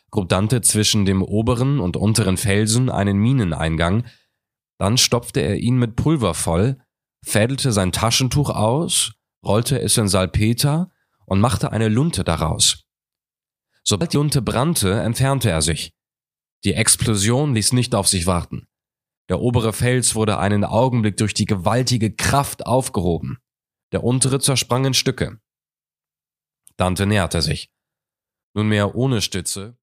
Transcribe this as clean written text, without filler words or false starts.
grub Dante zwischen dem oberen und unteren Felsen einen Mineneingang, dann stopfte er ihn mit Pulver voll, fädelte sein Taschentuch aus, rollte es in Salpeter und machte eine Lunte daraus. Sobald die Lunte brannte, entfernte er sich. Die Explosion ließ nicht auf sich warten. Der obere Fels wurde einen Augenblick durch die gewaltige Kraft aufgehoben. Der untere zersprang in Stücke. Dante näherte sich. Nunmehr ohne Stütze,